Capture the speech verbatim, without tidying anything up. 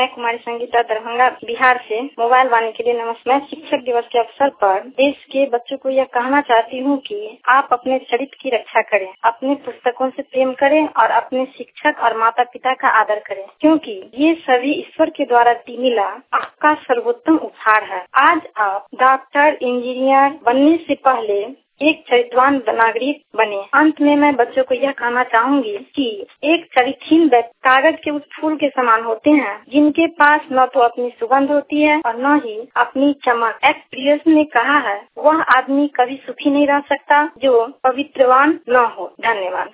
मैं कुमारी संगीता दरभंगा बिहार से मोबाइल वाणी के लिए नमस्कार। मैं शिक्षक दिवस के अवसर पर देश के बच्चों को यह कहना चाहती हूँ कि आप अपने चरित्र की रक्षा करें, अपने पुस्तकों से प्रेम करें और अपने शिक्षक और माता पिता का आदर करें, क्योंकि ये सभी ईश्वर के द्वारा दी मिला आपका सर्वोत्तम उपहार है। आज आप डॉक्टर, इंजीनियर बनने से पहले एक चरित्रवान नागरिक बने। अंत में मैं बच्चों को यह कहना चाहूंगी कि एक चरित्रहीन व्यक्ति कागज के उस फूल के समान होते हैं जिनके पास न तो अपनी सुगंध होती है और न ही अपनी चमक। एक्सपीरियंस ने कहा है, वह आदमी कभी सुखी नहीं रह सकता जो पवित्रवान न हो। धन्यवाद।